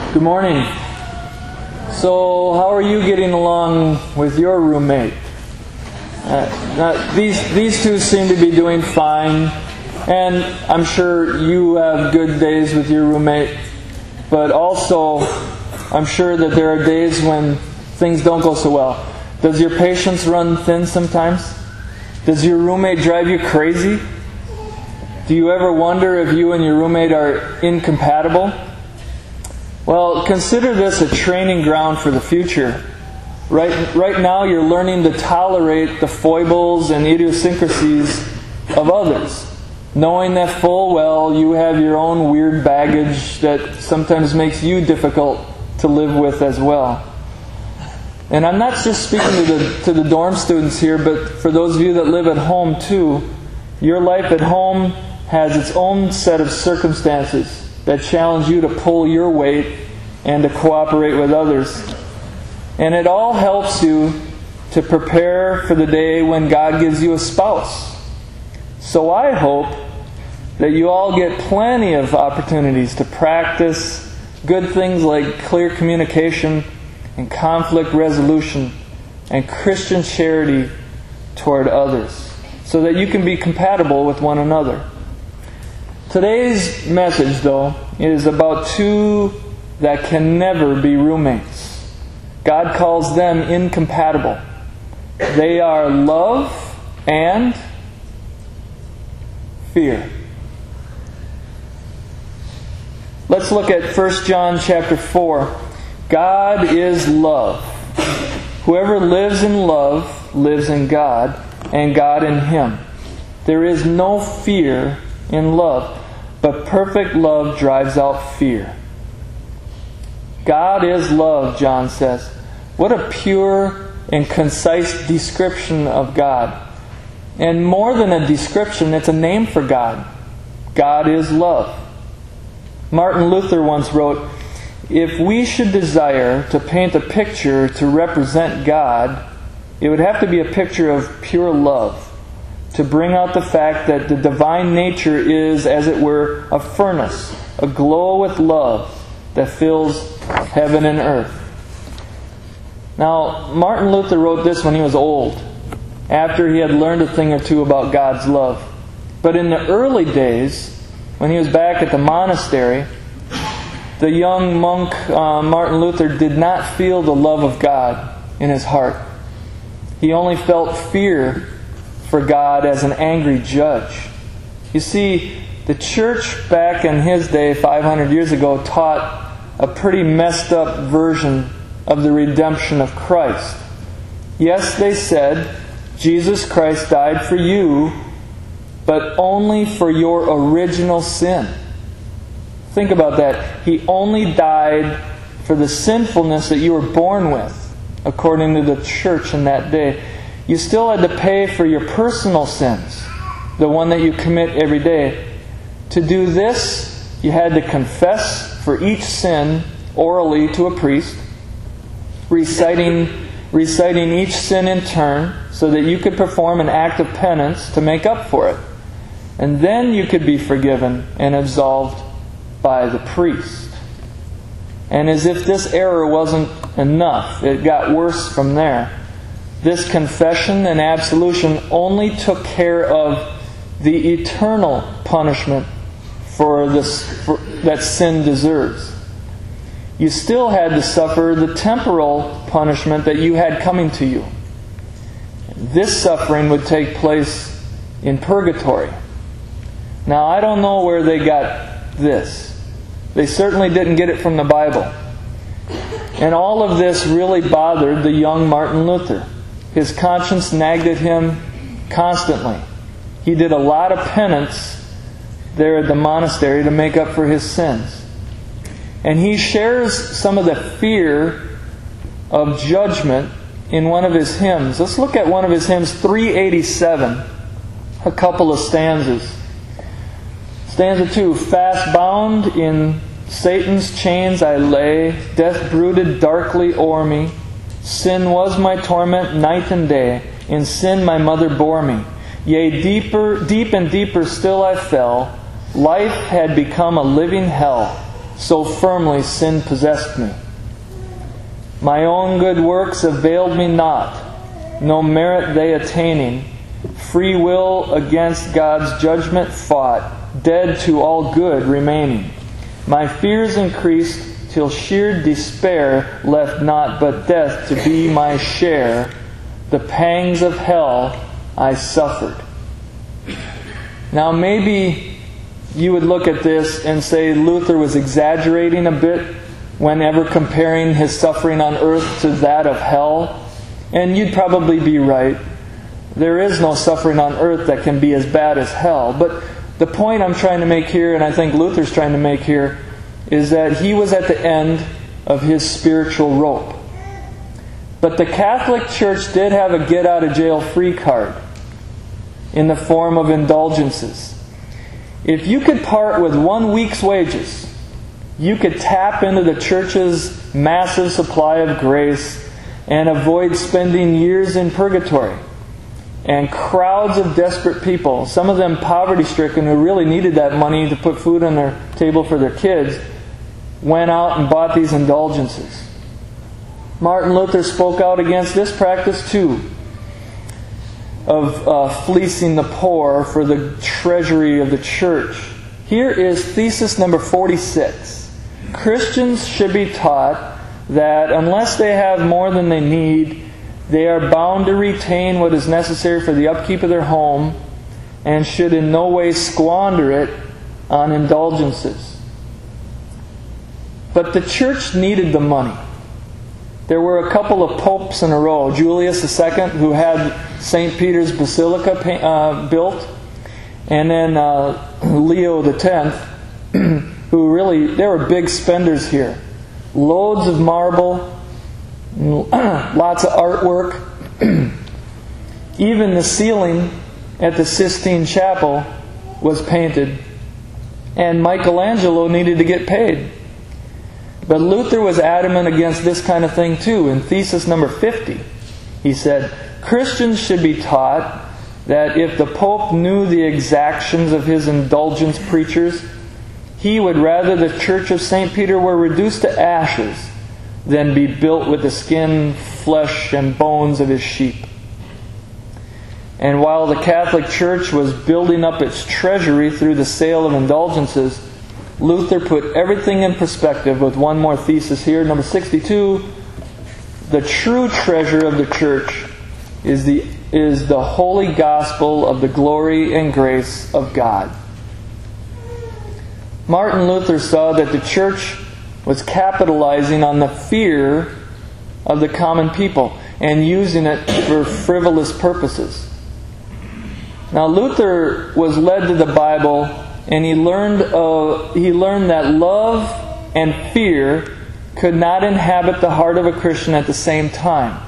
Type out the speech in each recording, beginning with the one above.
Good morning. So, how are you getting along with your roommate? These two seem to be doing fine, and I'm sure you have good days with your roommate, but also I'm sure that there are days when things don't go so well. Does your patience run thin sometimes? Does your roommate drive you crazy? Do you ever wonder if you and your roommate are incompatible? Well, consider this a training ground for the future. Right now you're learning to tolerate the foibles and idiosyncrasies of others, knowing that full well you have your own weird baggage that sometimes makes you difficult to live with as well. And I'm not just speaking to the dorm students here, but for those of you that live at home too. Your life at home has its own set of circumstances that challenge you to pull your weight and to cooperate with others. And it all helps you to prepare for the day when God gives you a spouse. So I hope that you all get plenty of opportunities to practice good things like clear communication and conflict resolution and Christian charity toward others, so that you can be compatible with one another. Today's message, though, is about two that can never be roommates. God calls them incompatible. They are love and fear. Let's look at 1 John chapter 4. God is love. Whoever lives in love lives in God, and God in him. There is no fear in love, but perfect love drives out fear. God is love, John says. What a pure and concise description of God. And more than a description, it's a name for God. God is love. Martin Luther once wrote, "If we should desire to paint a picture to represent God, it would have to be a picture of pure love, to bring out the fact that the divine nature is, as it were, a furnace, aglow with love that fills heaven and earth." Now, Martin Luther wrote this when he was old, after he had learned a thing or two about God's love. But in the early days, when he was back at the monastery, the young monk Martin Luther did not feel the love of God in his heart. He only felt fear for God as an angry judge. You see, the church back in his day, 500 years ago, taught a pretty messed up version of the redemption of Christ. Yes, they said, Jesus Christ died for you, but only for your original sin. Think about that. He only died for the sinfulness that you were born with, according to the church in that day. You still had to pay for your personal sins, the one that you commit every day. To do this, you had to confess for each sin orally to a priest, reciting each sin in turn so that you could perform an act of penance to make up for it. And then you could be forgiven and absolved by the priest. And as if this error wasn't enough, it got worse from there. This confession and absolution only took care of the eternal punishment that sin deserves. You still had to suffer the temporal punishment that you had coming to you. This suffering would take place in purgatory. Now, I don't know where they got this. They certainly didn't get it from the Bible. And all of this really bothered the young Martin Luther. His conscience nagged at him constantly. He did a lot of penance there at the monastery to make up for his sins. And he shares some of the fear of judgment in one of his hymns. Let's look at one of his hymns, 387, a couple of stanzas. Stanza 2, "Fast bound in Satan's chains I lay, death brooded darkly o'er me. Sin was my torment night and day, in sin my mother bore me. Yea, deep and deeper still I fell, life had become a living hell. so firmly sin possessed me. My own good works availed me not, no merit they attaining. Free will against God's judgment fought, dead to all good remaining. My fears increased till sheer despair left naught but death to be my share. The pangs of hell I suffered. Now maybe you would look at this and say Luther was exaggerating a bit whenever comparing his suffering on earth to that of hell. And you'd probably be right. There is no suffering on earth that can be as bad as hell. But the point I'm trying to make here, and I think Luther's trying to make here, is that he was at the end of his spiritual rope. But the Catholic Church did have a get-out-of-jail-free card in the form of indulgences. If you could part with 1 week's wages, you could tap into the Church's massive supply of grace and avoid spending years in purgatory. And crowds of desperate people, some of them poverty-stricken who really needed that money to put food on their table for their kids, went out and bought these indulgences. Martin Luther spoke out against this practice too, of fleecing the poor for the treasury of the church. Here is thesis number 46. Christians should be taught that unless they have more than they need, they are bound to retain what is necessary for the upkeep of their home and should in no way squander it on indulgences. But the church needed the money. There were a couple of popes in a row. Julius II, who had St. Peter's Basilica built, and then Leo X, who really, they were big spenders here. Loads of marble, lots of artwork. Even the ceiling at the Sistine Chapel was painted. And Michelangelo needed to get paid. But Luther was adamant against this kind of thing too. In thesis number 50, he said, Christians should be taught that if the Pope knew the exactions of his indulgence preachers, he would rather the Church of St. Peter were reduced to ashes than be built with the skin, flesh, and bones of his sheep. And while the Catholic Church was building up its treasury through the sale of indulgences, Luther put everything in perspective with one more thesis here. Number 62, the true treasure of the church is the holy gospel of the glory and grace of God. Martin Luther saw that the church was capitalizing on the fear of the common people and using it for frivolous purposes. Now Luther was led to the Bible, and he learned that love and fear could not inhabit the heart of a Christian at the same time.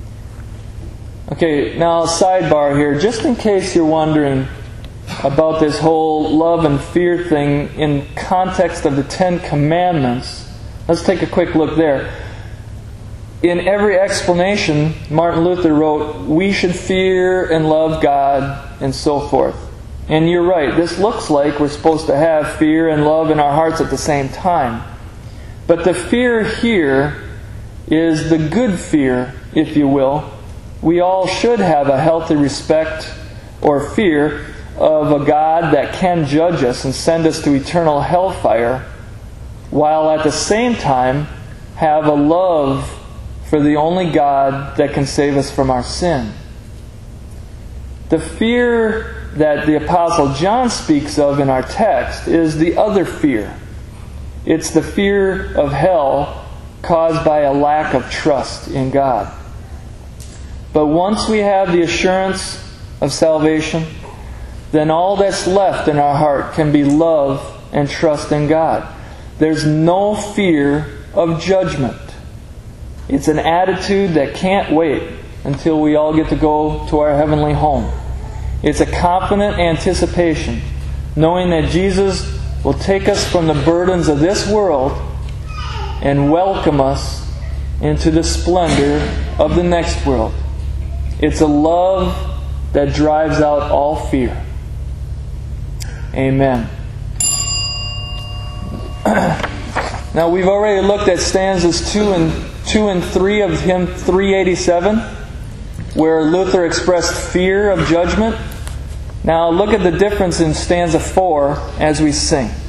Okay, now sidebar here, just in case you're wondering about this whole love and fear thing in context of the Ten Commandments, let's take a quick look there. In every explanation, Martin Luther wrote, we should fear and love God, and so forth. And you're right, this looks like we're supposed to have fear and love in our hearts at the same time. But the fear here is the good fear, if you will. We all should have a healthy respect or fear of a God that can judge us and send us to eternal hellfire, while at the same time have a love for the only God that can save us from our sin. The fear that the Apostle John speaks of in our text is the other fear. It's the fear of hell caused by a lack of trust in God. But once we have the assurance of salvation, then all that's left in our heart can be love and trust in God. There's no fear of judgment. It's an attitude that can't wait until we all get to go to our heavenly home. It's a confident anticipation, knowing that Jesus will take us from the burdens of this world and welcome us into the splendor of the next world. It's a love that drives out all fear. Amen. Now we've already looked at stanzas 2 and 3 of hymn 387, where Luther expressed fear of judgment. Now look at the difference in stanza 4 as we sing.